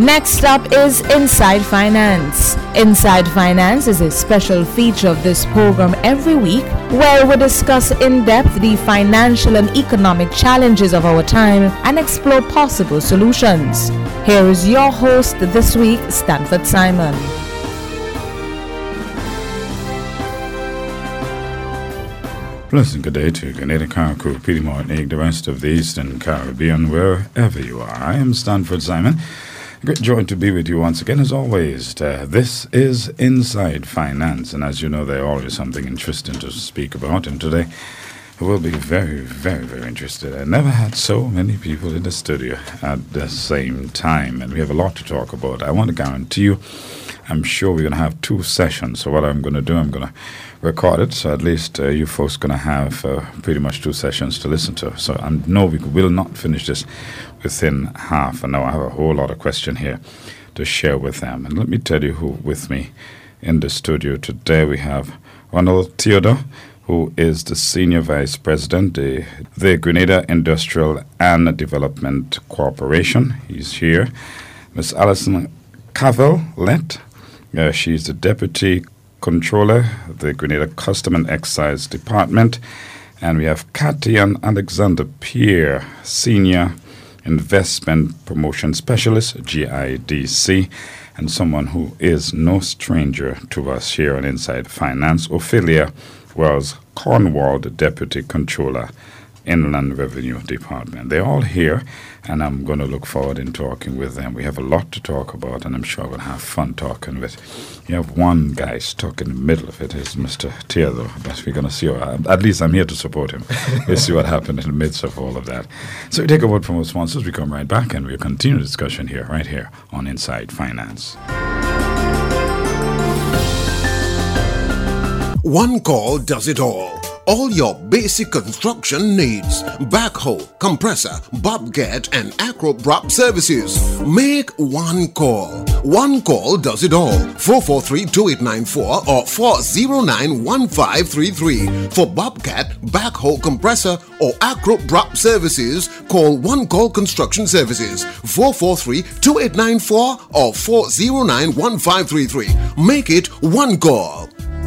Next up is Inside Finance. Inside Finance is a special feature of this program every week where we discuss in depth the financial and economic challenges of our time and explore possible solutions. Here is your host this week, Stanford Simon. Pleasant good day to Grenada, Carriacou, Peter Martinique, the rest of the Eastern Caribbean, wherever you are. I am Stanford Simon. Great joy to be with you once again, as always. This is Inside Finance, and as you know, there's always something interesting to speak about, and today we'll be very, very, very interested. I never had so many people in the studio at the same time, and we have a lot to talk about. I want to guarantee you, I'm sure we're going to have 2 sessions, so what I'm going to do, I'm going to record it, so at least you folks going to have pretty much 2 sessions to listen to. So I know we will not finish this within half an hour. I have a whole lot of questions here to share with them. And let me tell you who with me in the studio today. We have Ronald Theodore, who is the Senior Vice President, the Grenada Industrial and Development Corporation. He's here. Ms. Alison Cavell-Lett, she's the Deputy Controller, the Grenada Custom and Excise Department. And we have Cathy and Alexander Pierre, Senior Investment Promotion Specialist, GIDC, and someone who is no stranger to us here on Inside Finance, Ophelia Wells Cornwall, the Deputy Controller, Inland Revenue Department. They're all here, and I'm going to look forward in talking with them. We have a lot to talk about, and I'm sure we'll have fun talking with. You have one guy stuck in the middle of it, is Mr. Theodore, but we're going to see. At least I'm here to support him. We'll see what happened in the midst of all of that. So we take a word from our sponsors. We come right back, and we'll continue the discussion here, right here on Inside Finance. One call does it all. All your basic construction needs. Backhoe, compressor, bobcat, and acro-prop services. Make one call. One call does it all. 443-2894 or 409-1533. For bobcat, backhoe, compressor, or acro-prop services, call One Call Construction Services. 443-2894 or 409-1533. Make it one call.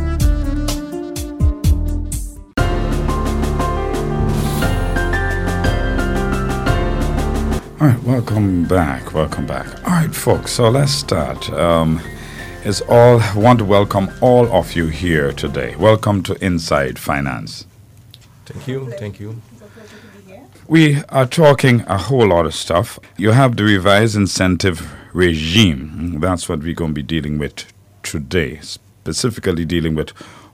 All right, welcome back. All right, folks, so let's start. Want to welcome all of you here today. Welcome to Inside Finance. Thank you. We are talking a whole lot of stuff. You have the revised incentive regime. That's what we're going to be dealing with today, specifically dealing with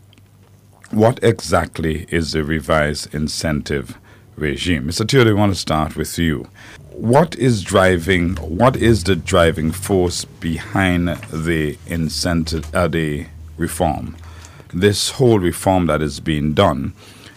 what exactly is the revised incentive regime. Mr. Theodore, I want to start with you. What is the driving force behind the incentive, the reform? This whole reform that is being done,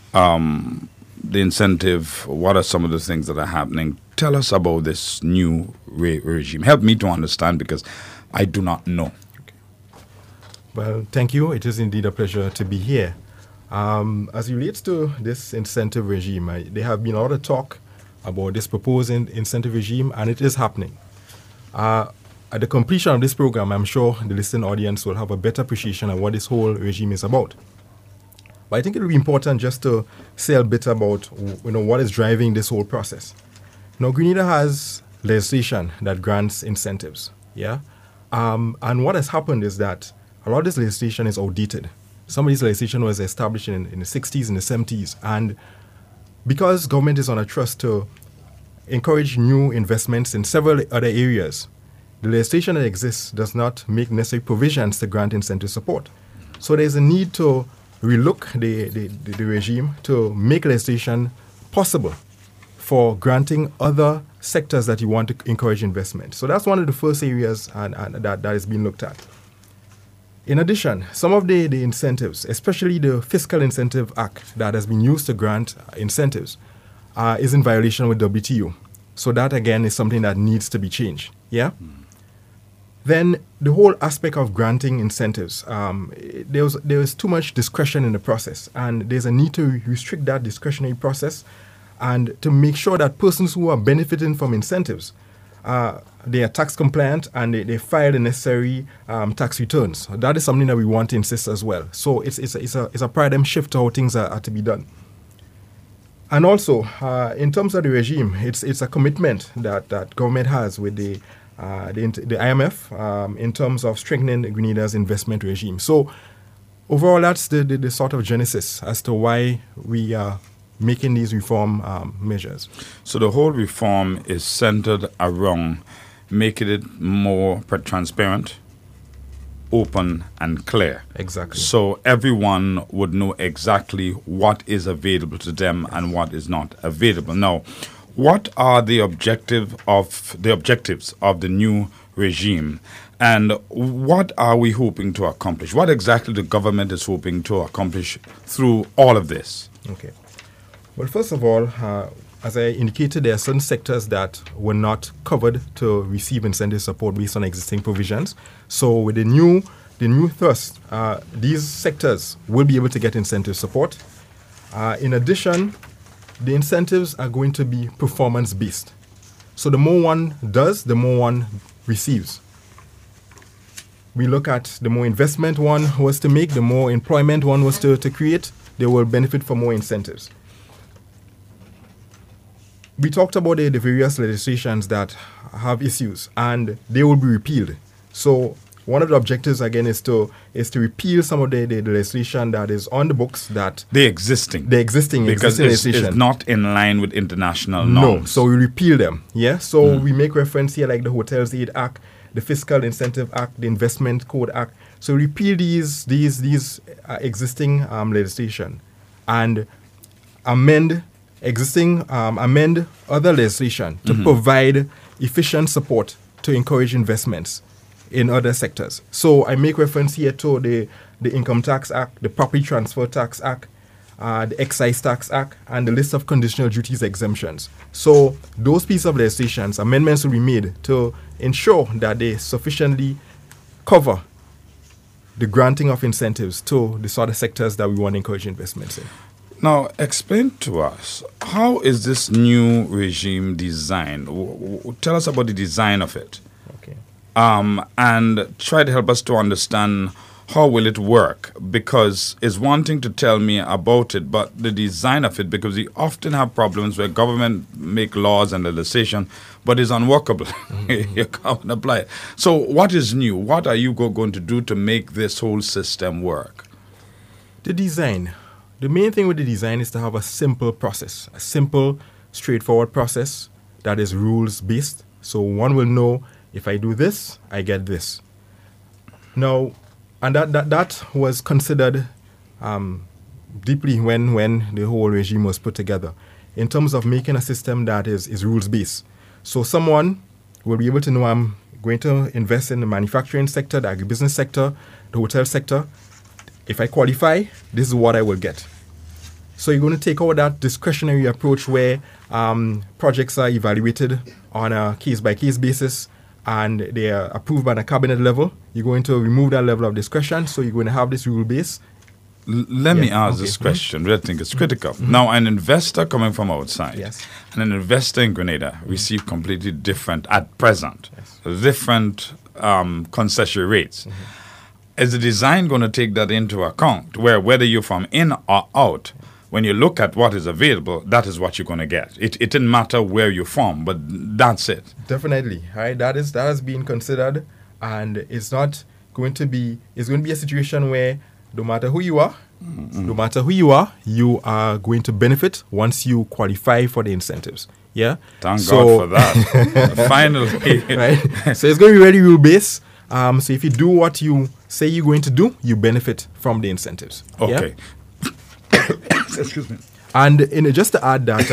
the incentive, what are some of the things that are happening? Tell us about this new regime. Help me to understand, because I do not know. Okay. Well, thank you. It is indeed a pleasure to be here. As it relates to this incentive regime, there have been a lot of talk about this proposed incentive regime, and it is happening. At the completion of this program, I'm sure the listening audience will have a better appreciation of what this whole regime is about. But I think it will be important just to say a bit about what is driving this whole process. Grenada has legislation that grants incentives, and what has happened is that a lot of this legislation is outdated. Some of this legislation was established in the 60s and the 70s, and because government is on a trust to encourage new investments in several other areas, the legislation that exists does not make necessary provisions to grant incentive support. So there's a need to relook the regime to make legislation possible for granting other sectors that you want to encourage investment. So that's one of the first areas and that is being looked at. In addition, some of the incentives, especially the Fiscal Incentive Act that has been used to grant incentives, is in violation with WTO. So that, again, is something that needs to be changed. Then the whole aspect of granting incentives, there was too much discretion in the process, and there's a need to restrict that discretionary process and to make sure that persons who are benefiting from incentives they are tax compliant and they file the necessary tax returns. That is something that we want to insist as well. So it's a paradigm shift to how things are to be done. And also, in terms of the regime, it's a commitment that government has with the IMF in terms of strengthening Grenada's investment regime. So overall, that's the sort of genesis as to why we are making these reform measures. So the whole reform is centered around making it more transparent, open and clear. Exactly. So everyone would know exactly what is available to them and what is not available. Now, what are the objectives of the new regime, and what are we hoping to accomplish? What exactly the government is hoping to accomplish through all of this? Okay. Well, first of all, as I indicated, there are certain sectors that were not covered to receive incentive support based on existing provisions. So with the new thrust, these sectors will be able to get incentive support. In addition, the incentives are going to be performance-based. So the more one does, the more one receives. We look at the more investment one was to make, the more employment one was to create, they will benefit from more incentives. We talked about the various legislations that have issues, and they will be repealed. So one of the objectives, again, is to repeal some of the legislation that is on the books that... The existing because legislation. It's not in line with international norms. No, so we repeal them, yeah? So we make reference here like the Hotels Aid Act, the Fiscal Incentive Act, the Investment Code Act. So repeal these existing legislation and amend other legislation to provide efficient support to encourage investments in other sectors. So I make reference here to the Income Tax Act, the Property Transfer Tax Act, the Excise Tax Act, and the list of conditional duties exemptions. So those pieces of legislations, amendments will be made to ensure that they sufficiently cover the granting of incentives to the sort of sectors that we want to encourage investments in. Now, explain to us, how is this new regime designed? Tell us about the design of it. Okay. And try to help us to understand how will it work, because it's one thing to tell me about it, but the design of it, because we often have problems where government make laws and legislation, but it's unworkable. You can't apply it. So what is new? What are you going to do to make this whole system work? The design. The main thing with the design is to have a simple process, a simple, straightforward process that is rules-based. So one will know, if I do this, I get this. Now, and that was considered deeply when the whole regime was put together, in terms of making a system that is rules-based. So someone will be able to know, I'm going to invest in the manufacturing sector, the agribusiness sector, the hotel sector. If I qualify, this is what I will get. So you're going to take out that discretionary approach where projects are evaluated on a case-by-case basis and they are approved by the cabinet level. You're going to remove that level of discretion, so you're going to have this rule base. Let me ask this question, which I think is critical. Now, an investor coming from outside and an investor in Grenada receive completely different, at present, different concession rates. Is the design going to take that into account, where whether you're from in or out, when you look at what is available, that is what you're going to get? It didn't matter where you're from, but that's it. Definitely, right? That has been considered, and it's not going to be. It's going to be a situation where no matter who you are, you are going to benefit once you qualify for the incentives. Yeah. Thank God for that. Finally, right? So it's going to be very rule based. So if you do what you say you're going to do, you benefit from the incentives. Okay. Yeah? Excuse me. And just to add that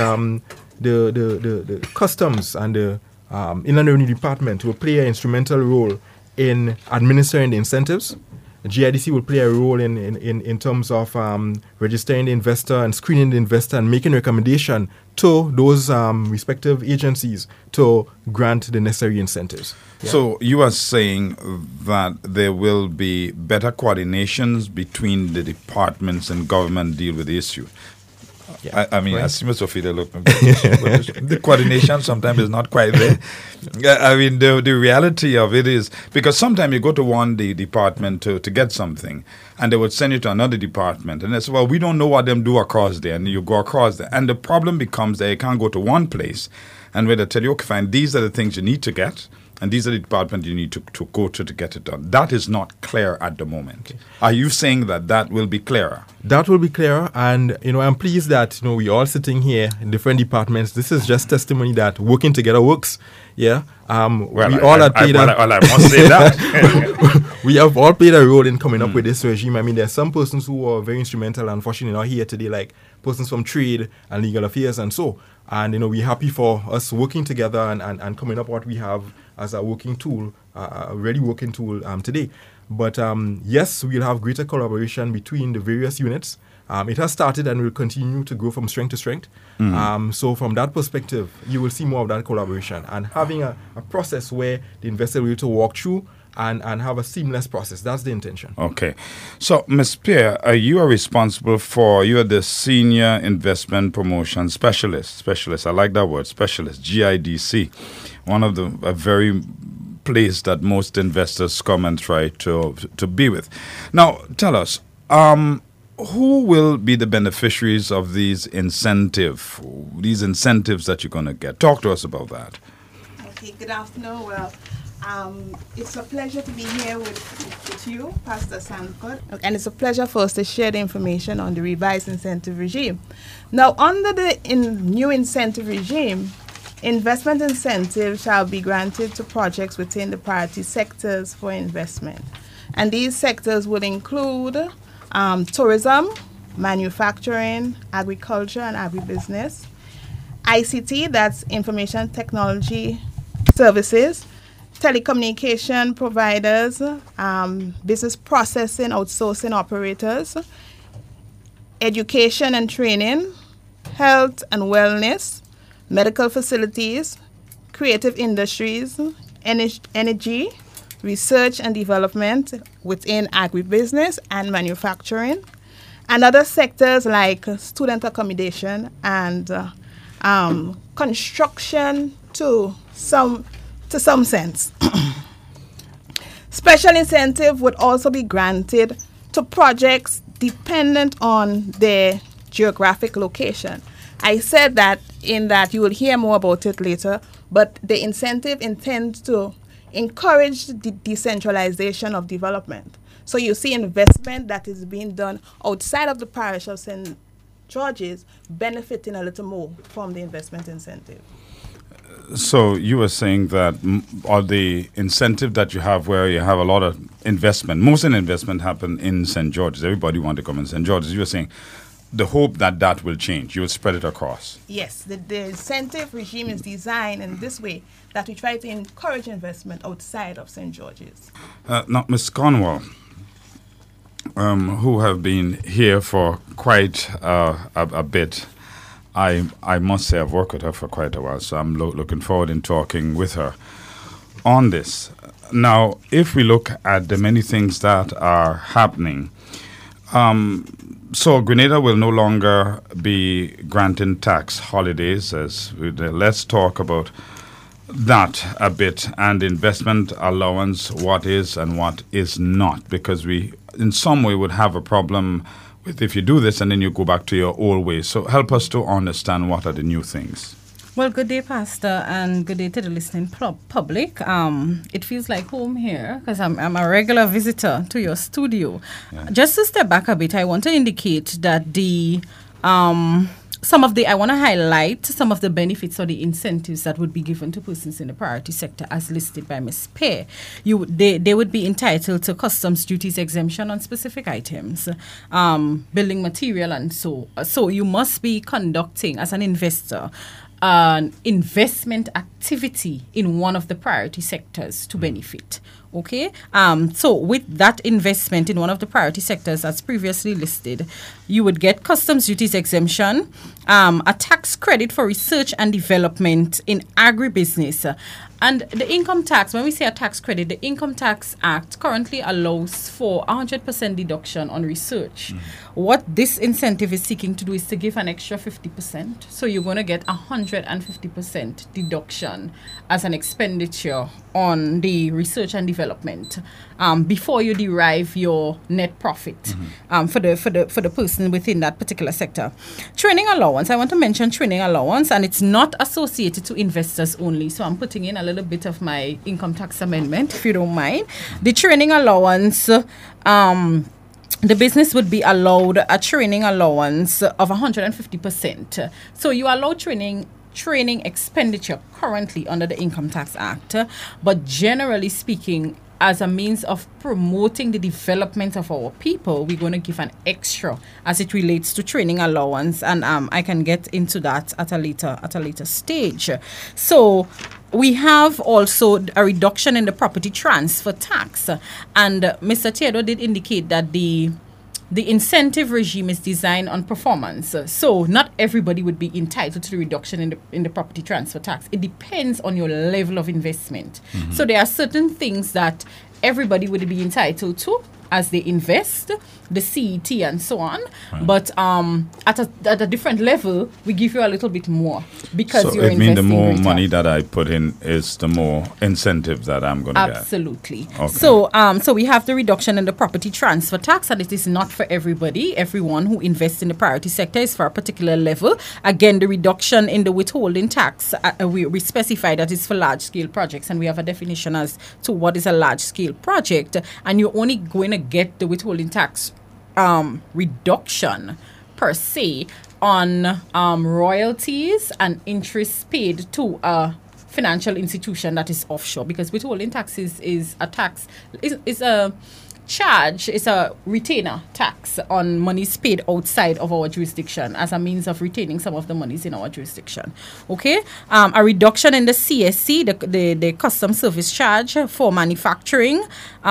the customs and the Inland Revenue Department will play an instrumental role in administering the incentives. GIDC will play a role in terms of registering the investor and screening the investor and making recommendation to those respective agencies to grant the necessary incentives. Yeah. So you are saying that there will be better coordinations between the departments and government deal with the issue. Yeah. I mean, Right. I see Mr. Fida look. The coordination sometimes is not quite there. I mean, the reality of it is, because sometimes you go to one department to get something, and they would send you to another department, and they say, well, we don't know what them do across there, and you go across there. And the problem becomes that you can't go to one place, and where they tell you, okay, fine, these are the things you need to get, and these are the departments you need to go to get it done. That is not clear at the moment. Okay. Are you saying that will be clearer? That will be clearer, and I'm pleased that we all sitting here in different departments. This is just testimony that working together works. Yeah, I must say that we have all played a role in coming up with this regime. I mean, there are some persons who are very instrumental, unfortunately not here today, like persons from trade and legal affairs and so. And we're happy for us working together and coming up what we have as a working tool, a really working tool today. But yes, we'll have greater collaboration between the various units. It has started and will continue to grow from strength to strength. So from that perspective, you will see more of that collaboration and having a process where the investor will be able to walk through and have a seamless process. That's the intention. Okay. So, Ms. Pierre, you are the Senior Investment Promotion Specialist. I like that word, specialist, GIDC. One of a very place that most investors come and try to be with. Now, tell us, who will be the beneficiaries of these incentives that you're going to get? Talk to us about that. Okay, good afternoon. Well, it's a pleasure to be here with you, Pastor Sanford. And it's a pleasure for us to share the information on the revised incentive regime. Now, under the new incentive regime, investment incentives shall be granted to projects within the priority sectors for investment. And these sectors would include tourism, manufacturing, agriculture and agribusiness, ICT, that's information technology services, telecommunication providers, business processing, outsourcing operators, education and training, health and wellness, medical facilities, creative industries, energy, research and development within agribusiness and manufacturing, and other sectors like student accommodation and construction to some sense. Special incentive would also be granted to projects dependent on their geographic location. I said that you will hear more about it later, but the incentive intends to encourage the decentralization of development. So you see investment that is being done outside of the parish of St. George's benefiting a little more from the investment incentive. So you were saying that or the incentive that you have where you have a lot of investment, most of the investment happen in St. George's. Everybody want to come in St. George's. You were saying the hope that will change. You will spread it across. Yes, the incentive regime is designed in this way that we try to encourage investment outside of St. George's. Now, Ms. Cornwall, who have been here for quite a bit, I must say I've worked with her for quite a while, so I'm looking forward in talking with her on this. Now, if we look at the many things that are happening, so Grenada will no longer be granting tax holidays. Let's talk about that a bit, and investment allowance, what is and what is not, because we in some way would have a problem with if you do this and then you go back to your old ways. So help us to understand what are the new things. Well, good day, Pastor, and good day to the listening public. It feels like home here because I'm a regular visitor to your studio. Yeah. Just to step back a bit, I want to indicate that I want to highlight some of the benefits or the incentives that would be given to persons in the priority sector as listed by Ms. Pear. They would be entitled to customs duties exemption on specific items, building material, and so you must be conducting as an investor an investment activity in one of the priority sectors to benefit. Okay, so with that investment in one of the priority sectors as previously listed, you would get customs duties exemption, a tax credit for research and development in agribusiness. And the income tax, when we say a tax credit, the Income Tax Act currently allows for 100% deduction on research. What this incentive is seeking to do is to give an extra 50%. So you're going to get 150% deduction as an expenditure on the research and development before you derive your net profit for the person within that particular sector. Training allowance, I want to mention training allowance, and it's not associated to investors only. So I'm putting in a little bit of my income tax amendment, if you don't mind. The training allowance, the business would be allowed a training allowance of 150%. So you allow training expenditure currently under the Income Tax Act, but generally speaking, as a means of promoting the development of our people, we're going to give an extra as it relates to training allowance, and I can get into that at a later stage. So we have also a reduction in the property transfer tax, and Mr. Theodore did indicate that the incentive regime is designed on performance. So not everybody would be entitled to the reduction in the property transfer tax. It depends on your level of investment. So there are certain things that everybody would be entitled to as they invest, the CET and so on. Right. But at a different level, we give you a little bit more because so you're investing. So it means the more money that I put in is the more incentive that I'm going to get. Absolutely. Okay. So we have the reduction in the property transfer tax, and it is not for everybody. Everyone who invests in the priority sector is for a particular level. Again, the reduction in the withholding tax, we specify that it's for large-scale projects, and we have a definition as to what is a large-scale project, and you're only going to get the withholding tax reduction per se on royalties and interest paid to a financial institution that is offshore, because withholding tax is a tax, is a charge, it's a retainer tax on monies paid outside of our jurisdiction as a means of retaining some of the monies in our jurisdiction. Okay, a reduction in the CSC, the custom service charge for manufacturing,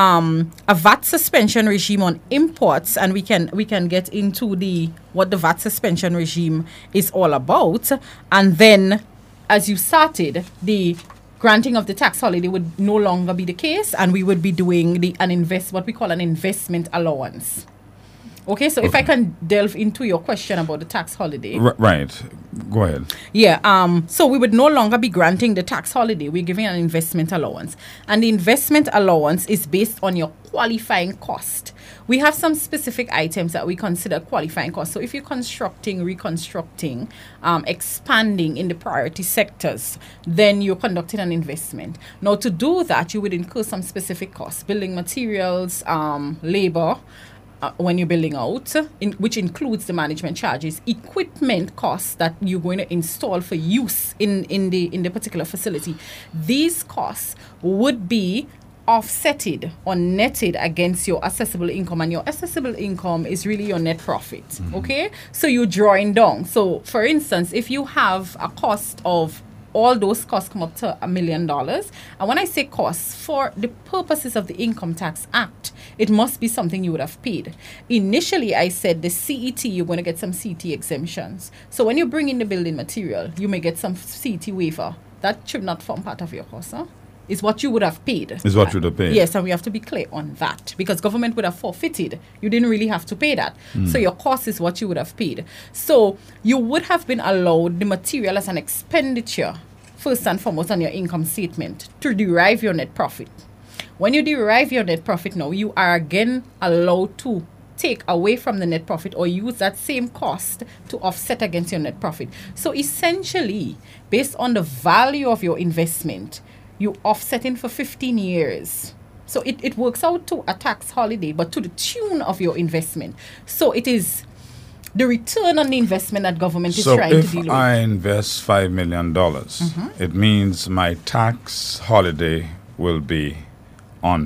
a VAT suspension regime on imports, and we can get into what the VAT suspension regime is all about, and then as you started, the granting of the tax holiday would no longer be the case, and we would be doing what we call an investment allowance. Okay, so if I can delve into your question about the tax holiday. Right. Go ahead. Yeah, so we would no longer be granting the tax holiday. We're giving an investment allowance. And the investment allowance is based on your qualifying cost. We have some specific items that we consider qualifying costs. So if you're constructing, reconstructing, expanding in the priority sectors, then you're conducting an investment. Now, to do that, you would incur some specific costs, building materials, labor, when you're building out, which includes the management charges, equipment costs that you're going to install for use in the particular facility. These costs would be offsetted or netted against your assessable income, and your assessable income is really your net profit. Okay, so you're drawing down. So for instance, if you have a cost of, all those costs come up to $1 million. And when I say costs, for the purposes of the Income Tax Act, it must be something you would have paid. Initially, I said the CET, you're going to get some CET exemptions. So when you bring in the building material, you may get some CET waiver. That should not form part of your cost, huh? Is what you would have paid. Is what you would have paid. Yes, and we have to be clear on that, because government would have forfeited. You didn't really have to pay that. So your cost is what you would have paid. So you would have been allowed the material as an expenditure, first and foremost, on your income statement to derive your net profit. When you derive your net profit now, you are again allowed to take away from the net profit or use that same cost to offset against your net profit. So essentially, based on the value of your investment, you offsetting for 15 years. So it works out to a tax holiday, but to the tune of your investment. So it is the return on the investment that government is trying to deal with. So if I invest $5 million, it means my tax holiday will be on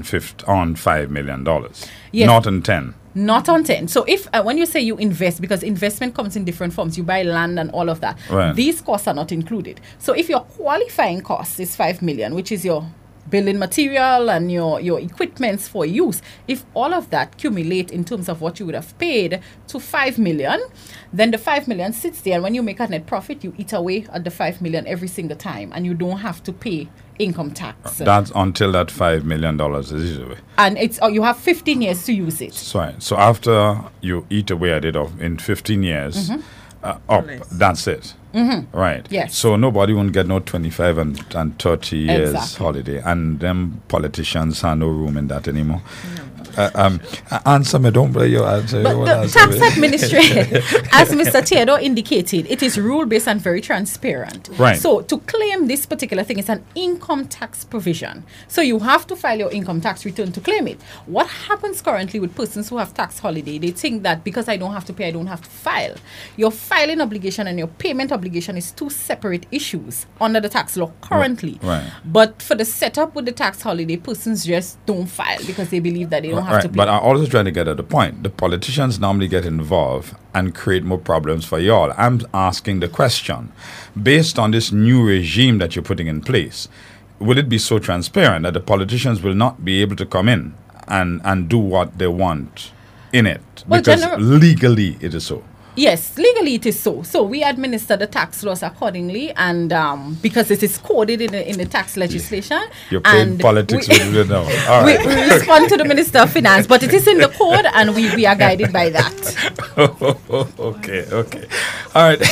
$5 million, yes. Not on 10. Not on 10. So if when you say you invest, because investment comes in different forms, you buy land and all of that, right. These costs are not included. So if your qualifying cost is $5 million, which is your building material and your equipments for use, if all of that accumulate in terms of what you would have paid to 5 million, then the 5 million sits there, and when you make a net profit, you eat away at the 5 million every single time, and you don't have to pay income tax. That's until that $5 million is eaten away. And it's you have 15 years to use it. So after you eat away at it in 15 years, up, that's it. Right. Yes. So nobody won't get no 25 and 30 years Exactly. holiday, and them politicians have no room in that anymore. Answer me, don't play your answer. But You won't the answer tax me. administration, as Mr. Theodore indicated, it is rule-based and very transparent. Right. So to claim this particular thing is an income tax provision. So you have to file your income tax return to claim it. What happens currently with persons who have tax holiday, they think that because I don't have to pay, I don't have to file. Your filing obligation and your payment obligation is two separate issues under the tax law currently. Right. But for the setup with the tax holiday, persons just don't file because they believe that they don't have to pay. But I'm also trying to get at the point. The politicians normally get involved and create more problems for y'all. I'm asking the question, based on this new regime that you're putting in place, will it be so transparent that the politicians will not be able to come in and do what they want in it? Well, Because legally it is so. Yes, legally it is so. So we administer the tax laws accordingly, and because it is coded in the tax legislation. You're playing and politics we, with it now. All right. we respond to the Minister of Finance, but it is in the code, and we are guided by that. Okay. All right.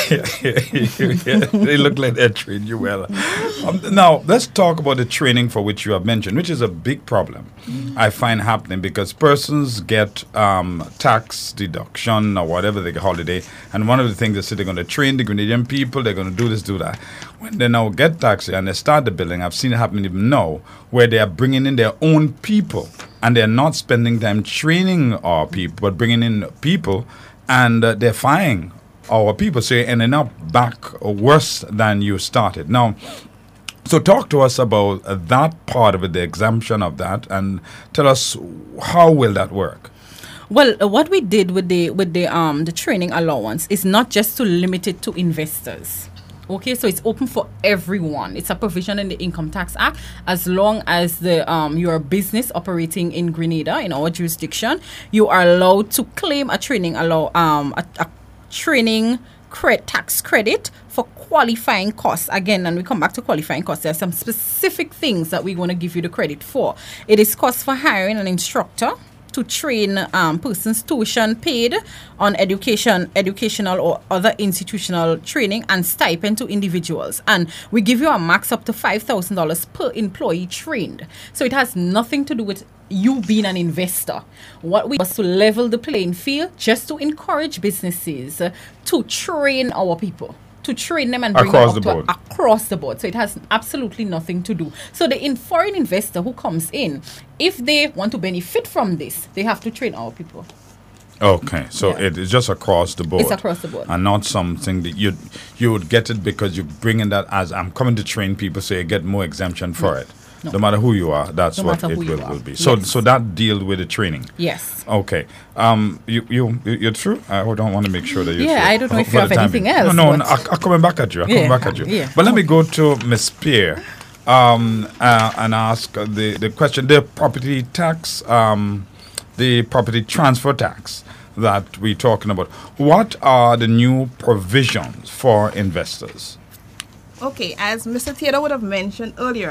They look like they're trained you well. Now, let's talk about the training for which you have mentioned, which is a big problem I find happening, because persons get tax deduction or whatever they get holiday, and one of the things they say they're going to train the Grenadian people, they're going to do this, do that. When they now get tax and they start the building, I've seen it happen even now, where they are bringing in their own people, and they're not spending time training our people, but bringing in people, and they're firing our people, so you're ending up back worse than you started. Now, so talk to us about that part of it, the exemption of that, and tell us how will that work? Well, what we did with the training allowance is not just to limit it to investors. Okay, so it's open for everyone. It's a provision in the Income Tax Act. As long as you're a business operating in Grenada, in our jurisdiction, you are allowed to claim a training tax credit for qualifying costs. Again, and we come back to qualifying costs. There are some specific things that we want to give you the credit for. It is cost for hiring an instructor to train persons, tuition paid on educational or other institutional training, and stipend to individuals. And we give you a max up to $5,000 per employee trained. So it has nothing to do with you being an investor. What we was to level the playing field, just to encourage businesses to train our people, to train them and bring Across them the up board. across the board. So it has absolutely nothing to do. So the foreign investor who comes in, if they want to benefit from this, they have to train our people. Okay, so Yeah. it is just across the board. It's across the board. And not something that you would get it because you bring in that as I'm coming to train people, so you get more exemption for it. No matter who you are, that's No what matter it who you will are. be. So Yes. so that deals with the training. Yes. Okay. You're through? I don't want to make sure that you're Yeah, through. I don't know if For you the have time anything being. else, No, but- no, I'm coming back at you. Yeah. But let me go to Ms. Spear and ask the question. The property tax, the property transfer tax that we're talking about. What are the new provisions for investors? Okay, as Mr. Theodore would have mentioned earlier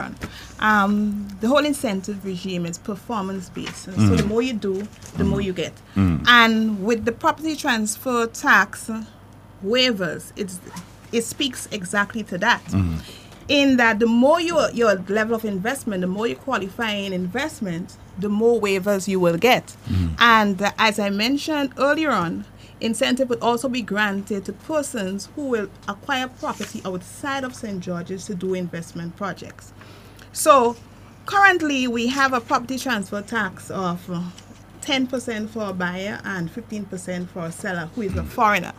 on, the whole incentive regime is performance-based. So the more you do, the more you get. And with the property transfer tax waivers, it speaks exactly to that. In that the more your level of investment, the more you qualify in investment, the more waivers you will get. And as I mentioned earlier on, incentive would also be granted to persons who will acquire property outside of St. George's to do investment projects. So currently we have a property transfer tax of 10% for a buyer and 15% for a seller who is a foreigner.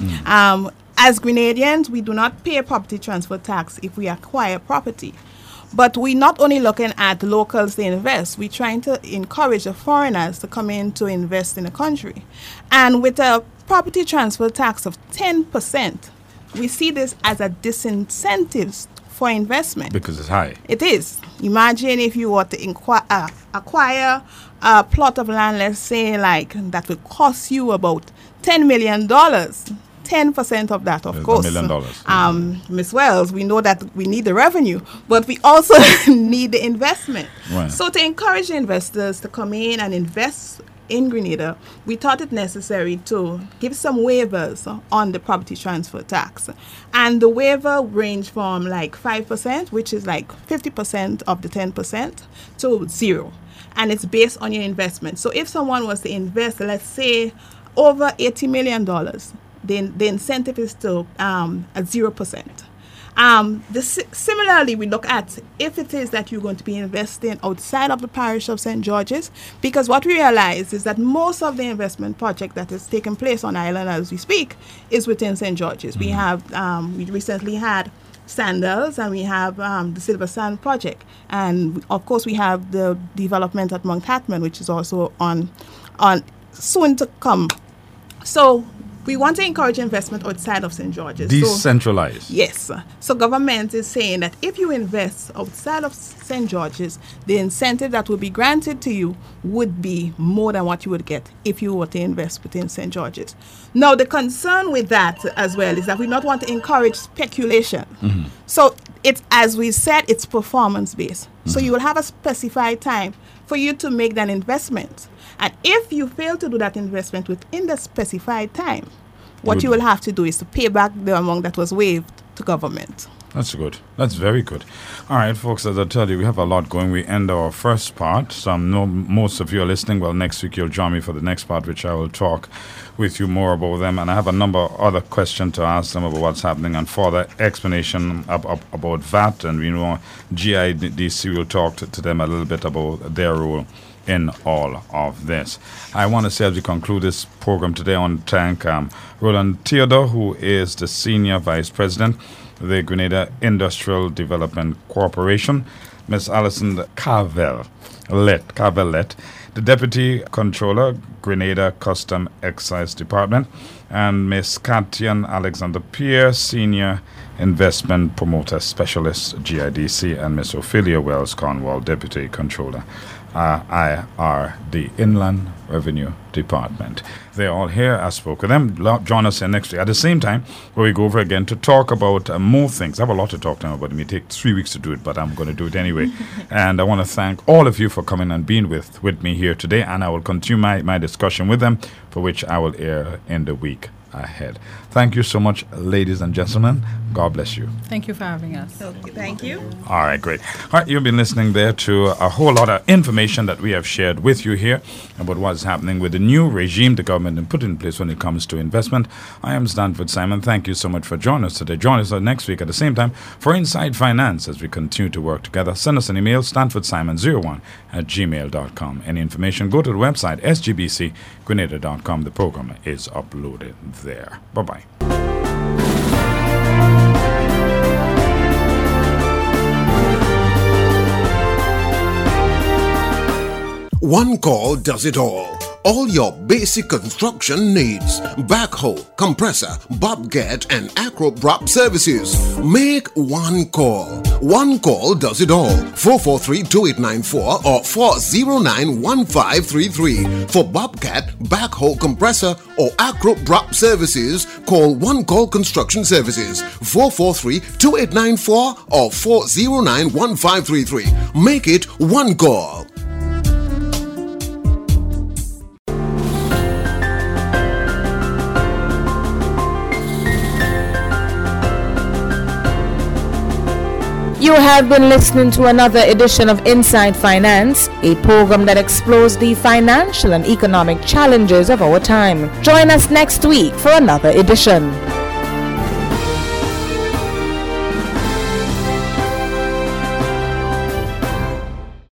As Grenadians, we do not pay property transfer tax if we acquire property. But we're not only looking at locals to invest, we're trying to encourage the foreigners to come in to invest in the country. And with a property transfer tax of 10%, we see this as a disincentive for investment. Because it's high. It is. Imagine if you were to acquire a plot of land, let's say, like that would cost you about $10 million. 10% of that, of course. $1 million. Ms. Wells, we know that we need the revenue, but we also need the investment. Right. So to encourage investors to come in and invest in Grenada, we thought it necessary to give some waivers on the property transfer tax. And the waiver range from like 5%, which is like 50% of the 10%, to 0. And it's based on your investment. So if someone was to invest, let's say, over $80 million, then the incentive is still at 0%. Similarly, we look at if it is that you're going to be investing outside of the parish of St. George's, because what we realize is that most of the investment project that is taking place on island as we speak is within St. George's. We have, we recently had Sandals, and we have the Silver Sand project, and of course we have the development at Mount Hatman, which is also on soon to come. So we want to encourage investment outside of St. George's. Decentralized. So, yes. So government is saying that if you invest outside of St. George's, the incentive that will be granted to you would be more than what you would get if you were to invest within St. George's. Now, the concern with that as well is that we not want to encourage speculation. Mm-hmm. So it's, as we said, it's performance-based. Mm-hmm. So you will have a specified time for you to make that investment. And if you fail to do that investment within the specified time, what you will have to do is to pay back the amount that was waived to government. That's good. That's very good. All right, folks, as I tell you, we have a lot going. We end our first part. So I know most of you are listening. Well, next week you'll join me for the next part, which I will talk with you more about them. And I have a number of other questions to ask them about what's happening and further explanation about VAT. And we know GIDC will talk to them a little bit about their role in all of this. I want to say, as we conclude this program today, I want to thank Roland Theodore, who is the Senior Vice President of the Grenada Industrial Development Corporation, Ms. Alison Carvelet, the Deputy Controller, Grenada Custom Excise Department, and Ms. Katian Alexander Pierre, Senior Investment Promoter Specialist, GIDC, and Ms. Ophelia Wells Cornwall, Deputy Controller, the Inland Revenue Department. They're all here. I spoke with them. Join us here next week at the same time, where we go over again to talk about more things. I have a lot to talk to them about. It may take 3 weeks to do it, but I'm going to do it anyway. And I want to thank all of you for coming and being with me here today. And I will continue my discussion with them, for which I will air in the week ahead. Thank you so much, ladies and gentlemen. God bless you. Thank you for having us. Okay, thank you. All right, great. All right, you've been listening there to a whole lot of information that we have shared with you here about what's happening with the new regime the government has put in place when it comes to investment. I am Stanford Simon. Thank you so much for joining us today. Join us next week at the same time for Inside Finance as we continue to work together. Send us an email, stanfordsimon01@gmail.com. Any information, go to the website, sgbcgrenada.com. The program is uploaded there. Bye-bye. One call does it all. All your basic construction needs. Backhoe, compressor, bobcat, and acro-prop services. Make one call. One call does it all. 443-2894 or 409-1533. For bobcat, backhoe, compressor, or acro-prop services, call One Call Construction Services. 443-2894 or 409-1533. Make it one call. You have been listening to another edition of Inside Finance, a program that explores the financial and economic challenges of our time. Join us next week for another edition.